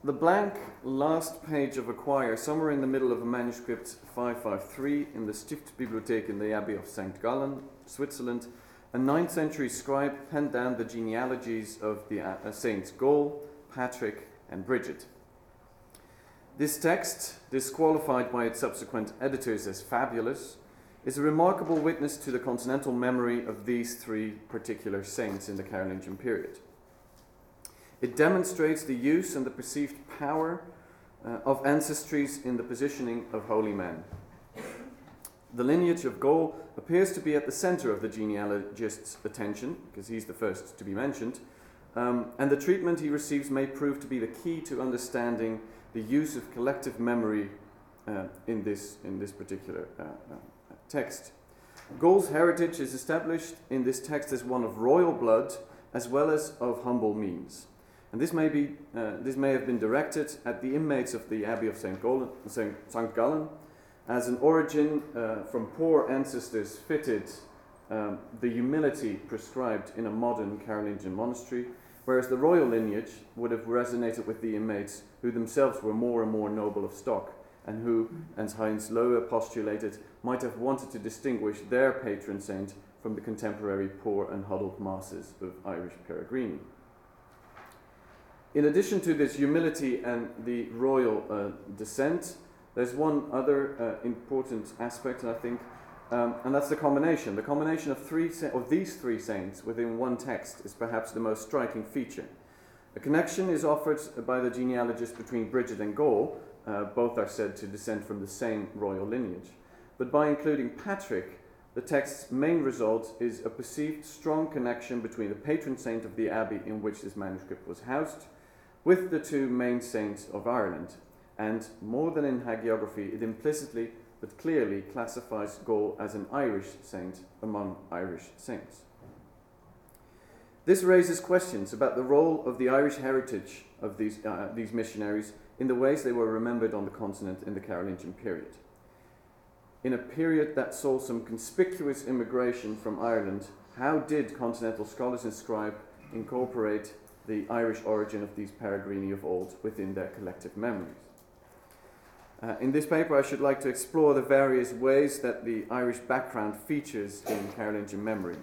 The blank last page of a choir, somewhere in the middle of a manuscript 553 in the Stiftsbibliothek in the Abbey of St. Gallen, Switzerland, a 9th century scribe penned down the genealogies of the saints Gall, Patrick, and Bridget. This text, disqualified by its subsequent editors as fabulous, is a remarkable witness to the continental memory of these three particular saints in the Carolingian period. It demonstrates the use and the perceived power of ancestries in the positioning of holy men. The lineage of Gall appears to be at the center of the genealogist's attention, because he's the first to be mentioned, and the treatment he receives may prove to be the key to understanding the use of collective memory in this particular text. Gall's heritage is established in this text as one of royal blood as well as of humble means. And this may have been directed at the inmates of the Abbey of St. Gallen as an origin from poor ancestors fitted the humility prescribed in a modern Carolingian monastery, whereas the royal lineage would have resonated with the inmates who themselves were more and more noble of stock, and who, as Heinz Lohe postulated, might have wanted to distinguish their patron saint from the contemporary poor and huddled masses of Irish peregrini. In addition to this humility and the royal descent, there's one other important aspect, I think, and that's the combination. The combination of these three saints within one text is perhaps the most striking feature. A connection is offered by the genealogist between Bridget and Gall. Both are said to descend from the same royal lineage. But by including Patrick, the text's main result is a perceived strong connection between the patron saint of the abbey in which this manuscript was housed with the two main saints of Ireland. And more than in hagiography, it implicitly but clearly classifies Gall as an Irish saint among Irish saints. This raises questions about the role of the Irish heritage of these missionaries in the ways they were remembered on the continent in the Carolingian period. In a period that saw some conspicuous immigration from Ireland, how did continental scholars and scribes incorporate the Irish origin of these peregrini of old within their collective memories? In this paper, I should like to explore the various ways that the Irish background features in Carolingian memory.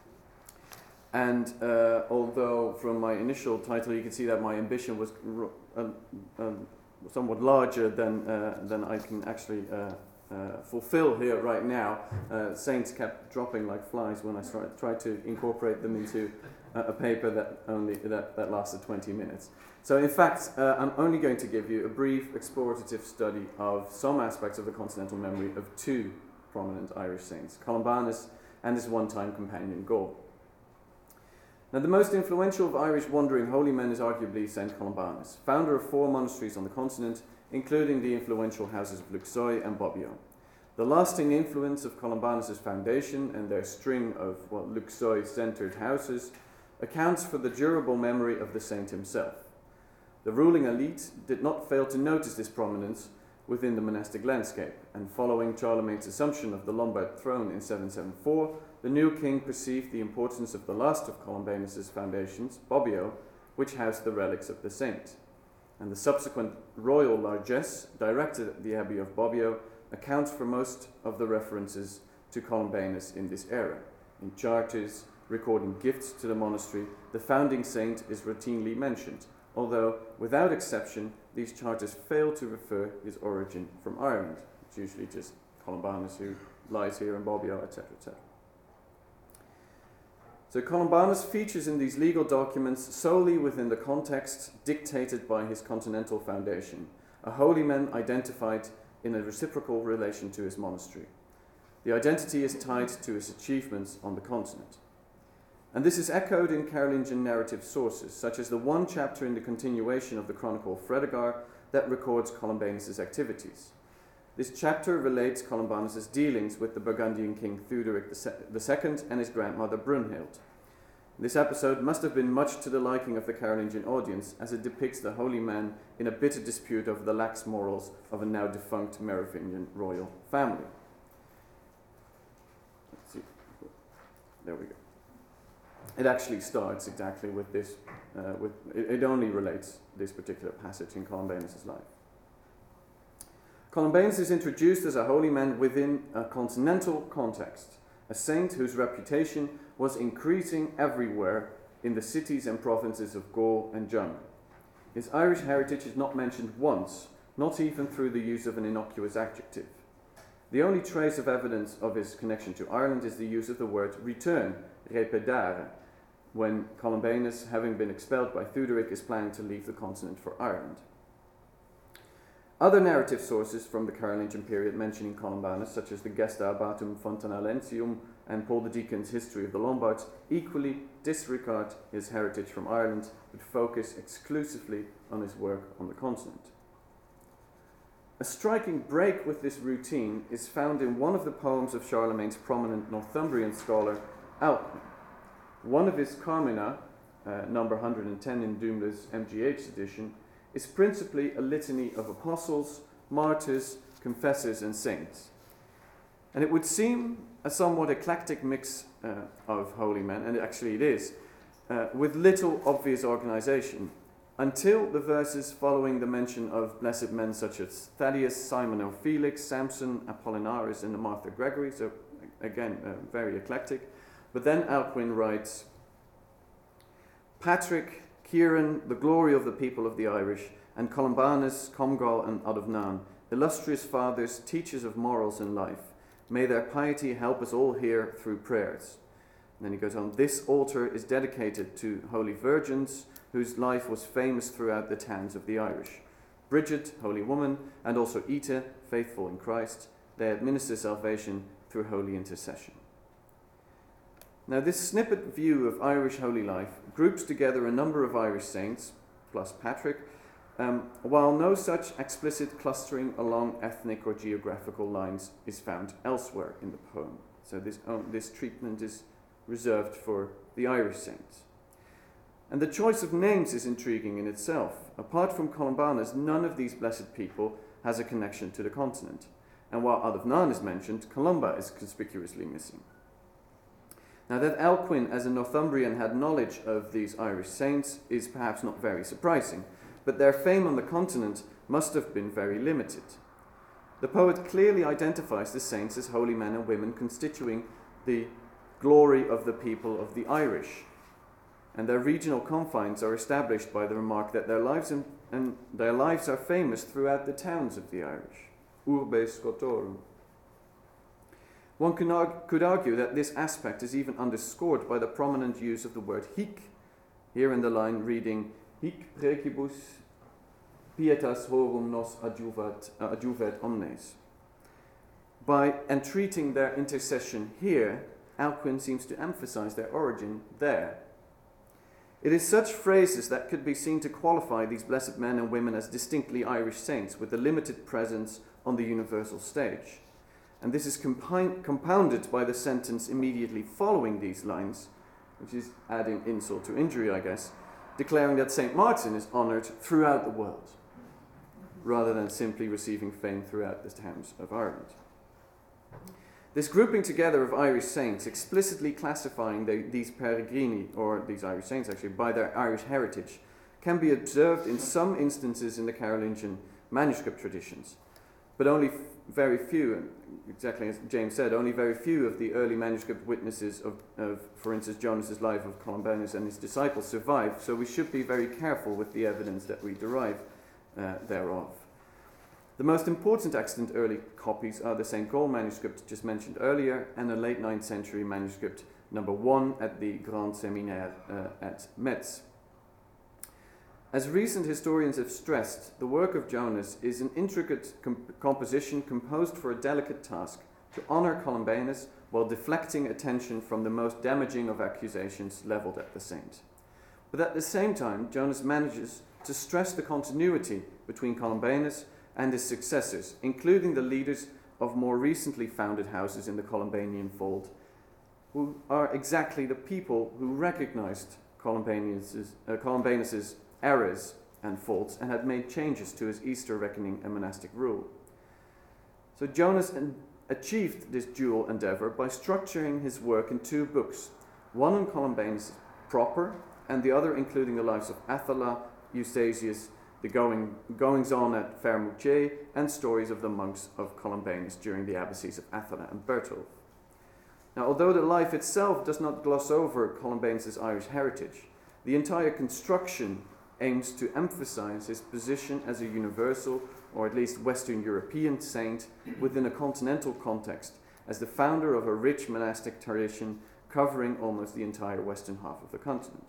And although from my initial title you can see that my ambition was somewhat larger than I can actually fulfill here right now, saints kept dropping like flies when I tried to incorporate them into a paper that lasted 20 minutes. So in fact, I'm only going to give you a brief explorative study of some aspects of the continental memory of two prominent Irish saints, Columbanus and his one-time companion Gall. Now, the most influential of Irish wandering holy men is arguably St. Columbanus, founder of 4 monasteries on the continent, including the influential houses of Luxeuil and Bobbio. The lasting influence of Columbanus' foundation and their string of Luxeuil-centered houses accounts for the durable memory of the saint himself. The ruling elite did not fail to notice this prominence within the monastic landscape, and following Charlemagne's assumption of the Lombard throne in 774, the new king perceived the importance of the last of Columbanus' foundations, Bobbio, which housed the relics of the saint. And the subsequent royal largesse directed at the Abbey of Bobbio accounts for most of the references to Columbanus in this era. In charters recording gifts to the monastery, the founding saint is routinely mentioned, although without exception these charters fail to refer his origin from Ireland. It's usually just Columbanus who lies here in Bobbio, etc., etc. So Columbanus features in these legal documents solely within the context dictated by his continental foundation, a holy man identified in a reciprocal relation to his monastery. The identity is tied to his achievements on the continent. And this is echoed in Carolingian narrative sources, such as the one chapter in the continuation of the Chronicle of Fredegar that records Columbanus' activities. This chapter relates Columbanus' dealings with the Burgundian king Theuderic II and his grandmother Brunhild. This episode must have been much to the liking of the Carolingian audience, as it depicts the holy man in a bitter dispute over the lax morals of a now defunct Merovingian royal family. Let's see. There we go. it actually starts exactly with this, it only relates this particular passage in Columbanus' life. Columbanus is introduced as a holy man within a continental context, a saint whose reputation was increasing everywhere in the cities and provinces of Gaul and Germany. His Irish heritage is not mentioned once, not even through the use of an innocuous adjective. The only trace of evidence of his connection to Ireland is the use of the word return, repedare, when Columbanus, having been expelled by Theuderic, is planning to leave the continent for Ireland. Other narrative sources from the Carolingian period mentioning Columbanus, such as the Gesta Abbatum Fontanalensium and Paul the Deacon's History of the Lombards, equally disregard his heritage from Ireland, but focus exclusively on his work on the continent. A striking break with this routine is found in one of the poems of Charlemagne's prominent Northumbrian scholar, Alcuin. One of his Carmina, number 110 in Dumoulin MGH edition, is principally a litany of apostles, martyrs, confessors, and saints. And it would seem a somewhat eclectic mix of holy men, and actually it is, with little obvious organization, until the verses following the mention of blessed men such as Thaddeus, Simon or Felix, Samson, Apollinaris, and Martha Gregory, so again, very eclectic. But then Alcuin writes, Patrick, Kieran, the glory of the people of the Irish, and Columbanus, Comgall, and Adovnan, illustrious fathers, teachers of morals and life, may their piety help us all here through prayers. And then he goes on, this altar is dedicated to holy virgins whose life was famous throughout the towns of the Irish. Bridget, holy woman, and also Ita, faithful in Christ, they administer salvation through holy intercession. Now, this snippet view of Irish holy life groups together a number of Irish saints, plus Patrick, while no such explicit clustering along ethnic or geographical lines is found elsewhere in the poem. So this treatment is reserved for the Irish saints. And the choice of names is intriguing in itself. Apart from Columbanus, none of these blessed people has a connection to the continent. And while Adovnan is mentioned, Columba is conspicuously missing. Now, that Alcuin, as a Northumbrian, had knowledge of these Irish saints is perhaps not very surprising, but their fame on the continent must have been very limited. The poet clearly identifies the saints as holy men and women constituting the glory of the people of the Irish, and their regional confines are established by the remark that their lives are famous throughout the towns of the Irish. Urbe Scotorum. One could argue that this aspect is even underscored by the prominent use of the word hic, here in the line reading, hic precibus pietas horum nos adjuvat omnes. By entreating their intercession here, Alcuin seems to emphasize their origin there. It is such phrases that could be seen to qualify these blessed men and women as distinctly Irish saints with a limited presence on the universal stage. And this is compounded by the sentence immediately following these lines, which is adding insult to injury, I guess, declaring that St. Martin is honoured throughout the world, rather than simply receiving fame throughout the towns of Ireland. This grouping together of Irish saints, explicitly classifying these peregrini, or these Irish saints actually, by their Irish heritage, can be observed in some instances in the Carolingian manuscript traditions, but only very few, and exactly as James said, only very few of the early manuscript witnesses of for instance, Jonas's life of Columbanus and his disciples survive, so we should be very careful with the evidence that we derive thereof. The most important extant early copies are the St. Gall manuscript just mentioned earlier and a late 9th century manuscript number 1 at the Grand Séminaire at Metz. As recent historians have stressed, the work of Jonas is an intricate composition composed for a delicate task to honor Columbanus while deflecting attention from the most damaging of accusations leveled at the saint. But at the same time, Jonas manages to stress the continuity between Columbanus and his successors, including the leaders of more recently founded houses in the Columbanian fold, who are exactly the people who recognized Columbanus's errors and faults and had made changes to his Easter reckoning and monastic rule. So Jonas achieved this dual endeavor by structuring his work in 2 books, one on Columbanus proper, and the other including the lives of Athala, Eustathius, the goings-on at Fermouche, and stories of the monks of Columbanus during the abbacies of Athala and Bertolf. Now, although the life itself does not gloss over Columbanus' Irish heritage, the entire construction aims to emphasize his position as a universal, or at least Western European saint within a continental context, as the founder of a rich monastic tradition covering almost the entire western half of the continent.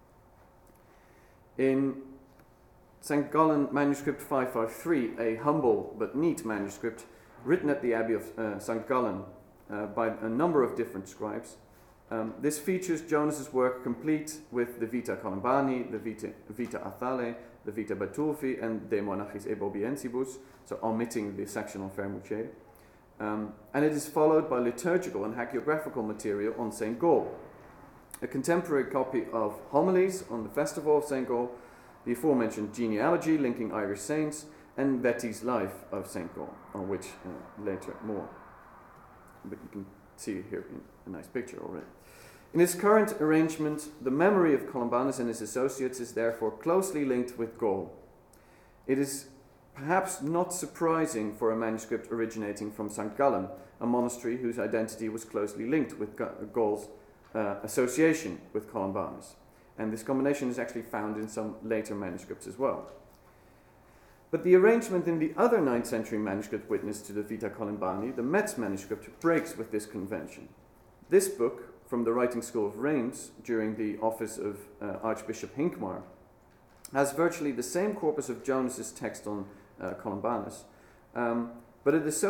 In St. Gallen manuscript 553, a humble but neat manuscript written at the Abbey of St. Gallen by a number of different scribes, this features Jonas's work complete with the Vita Columbani, the Vita Athale, the Vita Bertolfi, and De Monachis Ebobiensibus, so omitting the section on Fermouche. And it is followed by liturgical and hagiographical material on St. Gall, a contemporary copy of homilies on the festival of St. Gall, the aforementioned genealogy linking Irish saints, and Vetti's life of St. Gall, on which later more. But you can see it here in a nice picture already. In its current arrangement, the memory of Columbanus and his associates is therefore closely linked with Gall. It is perhaps not surprising for a manuscript originating from St. Gallen, a monastery whose identity was closely linked with Gall's association with Columbanus. And this combination is actually found in some later manuscripts as well. But the arrangement in the other 9th century manuscript witness to the Vita Columbani, the Metz manuscript, breaks with this convention. This book, from the writing school of Reims during the office of Archbishop Hincmar, has virtually the same corpus of Jonas's text on Columbanus, but its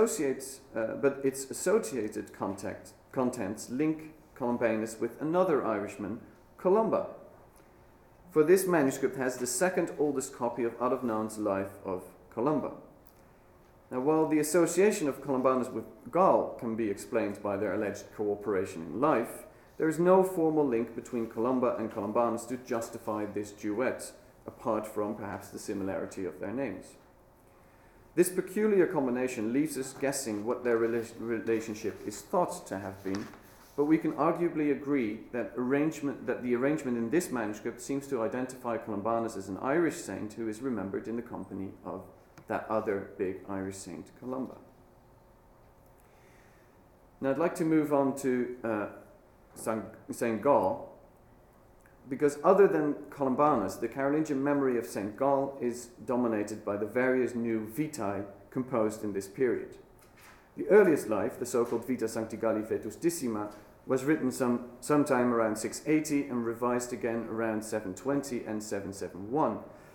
associated contents link Columbanus with another Irishman, Columba. For this manuscript has the second oldest copy of Adovnaun's life of Columba. Now, while the association of Columbanus with Gall can be explained by their alleged cooperation in life, there is no formal link between Columba and Columbanus to justify this duet, apart from perhaps the similarity of their names. This peculiar combination leaves us guessing what their relationship is thought to have been, but we can arguably agree that the arrangement in this manuscript seems to identify Columbanus as an Irish saint who is remembered in the company of that other big Irish saint, Columba. Now I'd like to move on to St. Gall, because other than Columbanus, the Carolingian memory of St. Gall is dominated by the various new vitae composed in this period. The earliest life, the so-called Vita Sancti Galli Vetustissima, was written sometime around 680 and revised again around 720 and 771.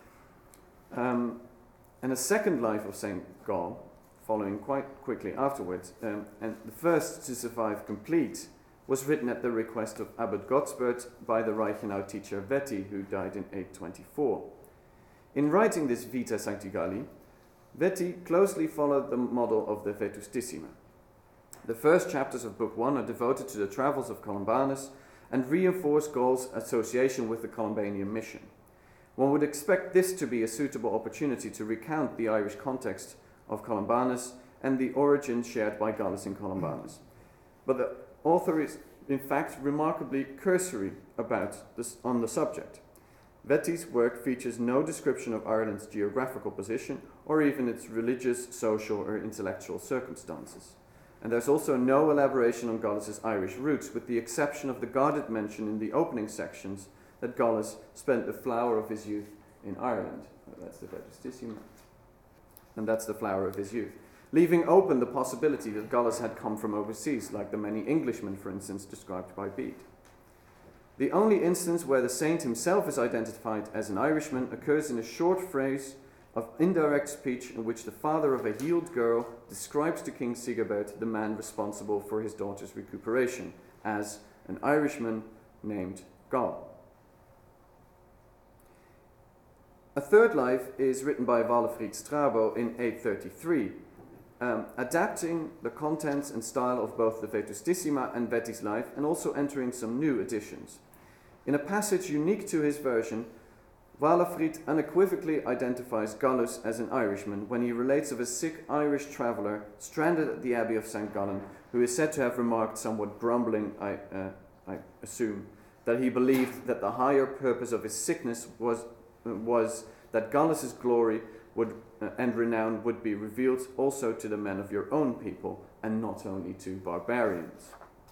And a second life of St. Gall, following quite quickly afterwards, and the first to survive complete, was written at the request of Abbot Gottsbert by the Reichenau teacher Vetti, who died in 824. In writing this Vita Sancti Galli, Vetti closely followed the model of the Vetustissima. The first chapters of Book 1 are devoted to the travels of Columbanus and reinforce Gall's association with the Columbanian mission. One would expect this to be a suitable opportunity to recount the Irish context of Columbanus and the origins shared by Gallus and Columbanus. But the author is, in fact, remarkably cursory on the subject. Vetti's work features no description of Ireland's geographical position or even its religious, social, or intellectual circumstances. And there's also no elaboration on Gallus's Irish roots, with the exception of the guarded mention in the opening sections that Gallus spent the flower of his youth in Ireland. That's the Vetustissima. And that's the flower of his youth, leaving open the possibility that Gallus had come from overseas, like the many Englishmen, for instance, described by Bede. The only instance where the saint himself is identified as an Irishman occurs in a short phrase of indirect speech in which the father of a healed girl describes to King Sigebert the man responsible for his daughter's recuperation as an Irishman named Gall. A third life is written by Walefried Strabo in 833, adapting the contents and style of both the Vetustissima and Vetti's life, and also entering some new additions. In a passage unique to his version, Walefried unequivocally identifies Gallus as an Irishman when he relates of a sick Irish traveller stranded at the Abbey of St. Gallen, who is said to have remarked, somewhat grumbling, I assume, that he believed that the higher purpose of his sickness was that Gallus's glory and renown would be revealed also to the men of your own people, and not only to barbarians.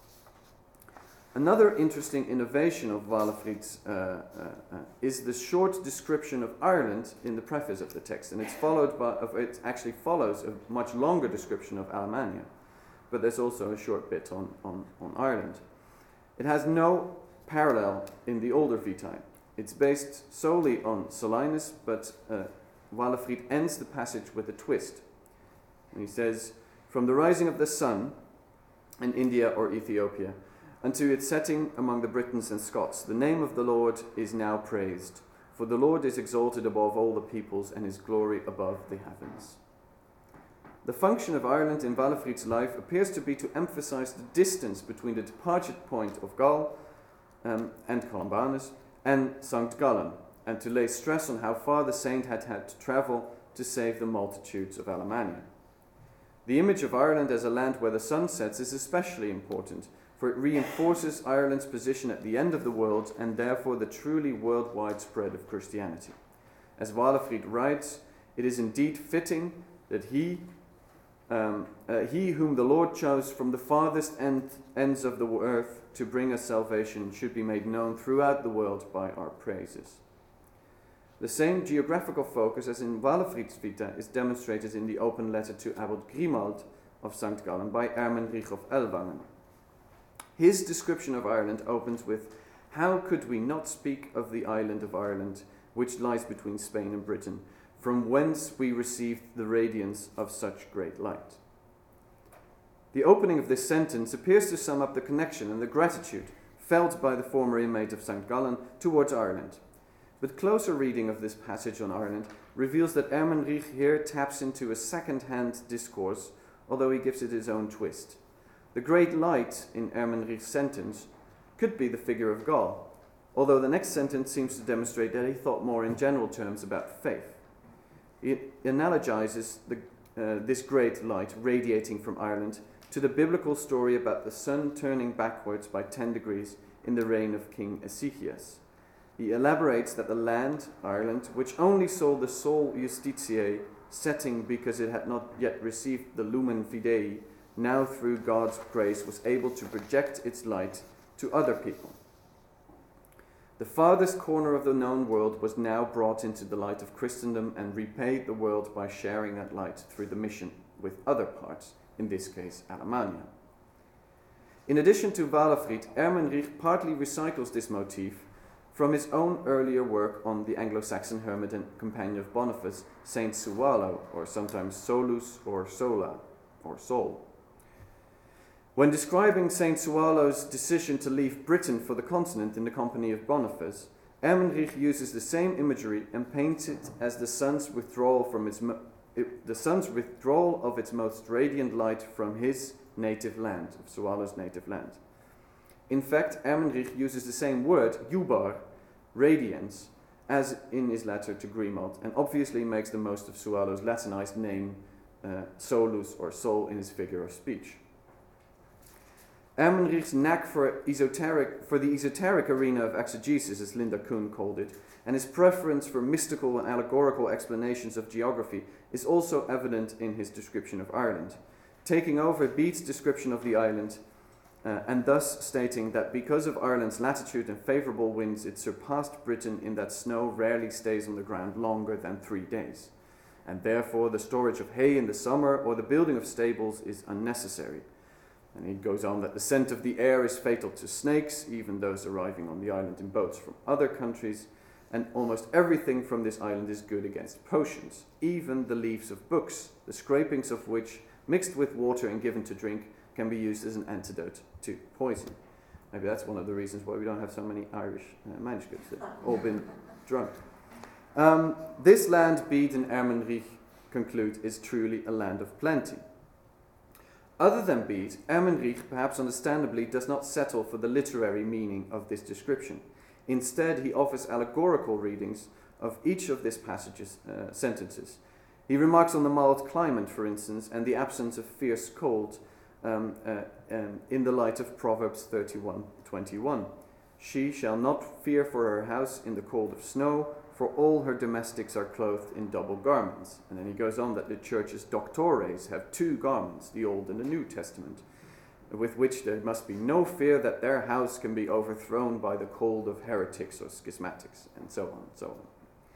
Another interesting innovation of Walafried's is the short description of Ireland in the preface of the text, and it actually follows a much longer description of Alemannia, but there's also a short bit on Ireland. It has no parallel in the older Vitae. It's based solely on Solinus, but Walafried ends the passage with a twist. And he says, "From the rising of the sun in India or Ethiopia, unto its setting among the Britons and Scots, the name of the Lord is now praised. For the Lord is exalted above all the peoples, and his glory above the heavens." The function of Ireland in Walafried's life appears to be to emphasize the distance between the departure point of Gaul and Columbanus and St. Gallen, and to lay stress on how far the saint had to travel to save the multitudes of Alemannia. The image of Ireland as a land where the sun sets is especially important, for it reinforces Ireland's position at the end of the world and therefore the truly worldwide spread of Christianity. As Walafried writes, it is indeed fitting that he whom the Lord chose from the farthest ends of the earth to bring us salvation should be made known throughout the world by our praises. The same geographical focus as in Walafried's Vita is demonstrated in the open letter to Abbot Grimald of St. Gallen by Ermenrich of Ellwangen. His description of Ireland opens with, "How could we not speak of the island of Ireland, which lies between Spain and Britain, from whence we received the radiance of such great light?" The opening of this sentence appears to sum up the connection and the gratitude felt by the former inmate of St. Gallen towards Ireland. But closer reading of this passage on Ireland reveals that Ermenrich here taps into a second-hand discourse, although he gives it his own twist. The great light in Ermenrich's sentence could be the figure of Gaul, although the next sentence seems to demonstrate that he thought more in general terms about faith. It analogizes this great light radiating from Ireland to the biblical story about the sun turning backwards by 10 degrees in the reign of King Ezechias. He elaborates that the land, Ireland, which only saw the Sol Justitiae setting because it had not yet received the Lumen Fidei, now through God's grace was able to project its light to other people. The farthest corner of the known world was now brought into the light of Christendom and repaid the world by sharing that light through the mission with other parts, in this case Alemannia. In addition to Walafried, Ermenrich partly recycles this motif from his own earlier work on the Anglo-Saxon hermit and companion of Boniface, Saint Suwalo, or sometimes Solus or Sola, or Sol. When describing Saint Suwalo's decision to leave Britain for the continent in the company of Boniface, Ermenrich uses the same imagery and paints it as the sun's withdrawal of its most radiant light from his native land, of Suwalo's native land. In fact, Ermenrich uses the same word, jubar, radiance, as in his letter to Grimald, and obviously makes the most of Suwalo's Latinized name, Solus or Sol, in his figure of speech. Ermenrich's knack for the esoteric arena of exegesis, as Linda Kuhn called it, and his preference for mystical and allegorical explanations of geography is also evident in his description of Ireland, taking over Bede's description of the island and thus stating that because of Ireland's latitude and favourable winds, it surpassed Britain in that snow rarely stays on the ground longer than 3 days, and therefore the storage of hay in the summer or the building of stables is unnecessary. And he goes on that the scent of the air is fatal to snakes, even those arriving on the island in boats from other countries, and almost everything from this island is good against potions, even the leaves of books, the scrapings of which, mixed with water and given to drink, can be used as an antidote to poison. Maybe that's one of the reasons why we don't have so many Irish manuscripts. They've all been drunk. This land, Bede and Ermenrich conclude, is truly a land of plenty. Other than Bede, Ermenrich, perhaps understandably, does not settle for the literary meaning of this description. Instead, he offers allegorical readings of each of this passage's sentences. He remarks on the mild climate, for instance, and the absence of fierce cold in the light of Proverbs 31:21. She shall not fear for her house in the cold of snow, for all her domestics are clothed in double garments. And then he goes on that the church's doctores have two garments, the Old and the New Testament, with which there must be no fear that their house can be overthrown by the cold of heretics or schismatics, and so on and so on.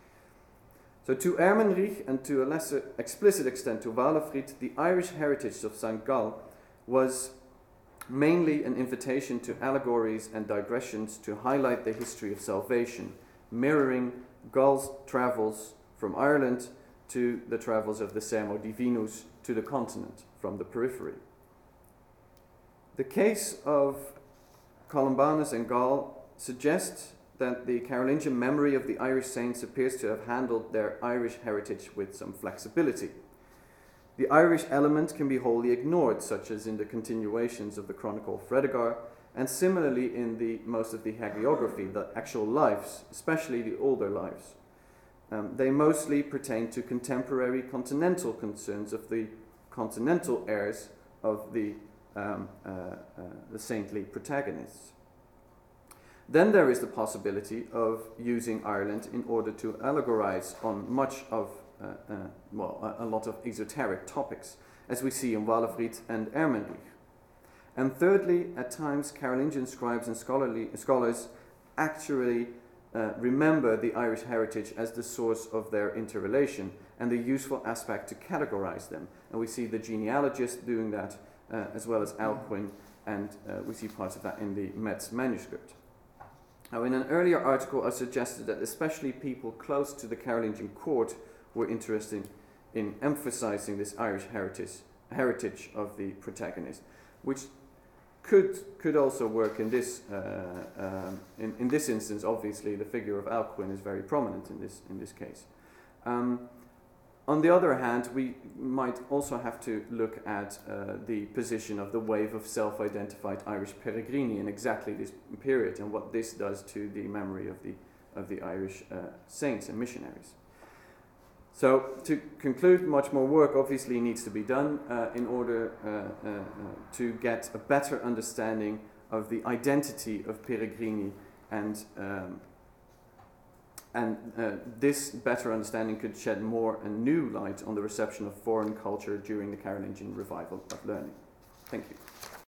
So to Ermenrich, and to a lesser explicit extent to Walafrid, the Irish heritage of St. Gall was mainly an invitation to allegories and digressions to highlight the history of salvation, mirroring Gall's travels from Ireland to the travels of the Sermo Divinus to the continent from the periphery. The case of Columbanus and Gall suggests that the Carolingian memory of the Irish saints appears to have handled their Irish heritage with some flexibility. The Irish element can be wholly ignored, such as in the continuations of the Chronicle of Fredegar, and similarly in most of the hagiography, the actual lives, especially the older lives. They mostly pertain to contemporary continental concerns of the continental heirs of the saintly protagonists. Then there is the possibility of using Ireland in order to allegorize on much of, a lot of esoteric topics, as we see in Walafrid and Ermenrich. And thirdly, at times Carolingian scribes and scholars actually remember the Irish heritage as the source of their interrelation and the useful aspect to categorize them. And we see the genealogists doing that, as well as Alcuin, and we see parts of that in the Metz manuscript. Now, in an earlier article, I suggested that especially people close to the Carolingian court were interested in emphasizing this Irish heritage of the protagonist, which could also work in this in this instance. Obviously, the figure of Alcuin is very prominent in this case. On the other hand, we might also have to look at the position of the wave of self-identified Irish peregrini in exactly this period and what this does to the memory of the Irish saints and missionaries. So, to conclude, much more work obviously needs to be done in order to get a better understanding of the identity of peregrini, and this better understanding could shed more and new light on the reception of foreign culture during the Carolingian revival of learning. Thank you.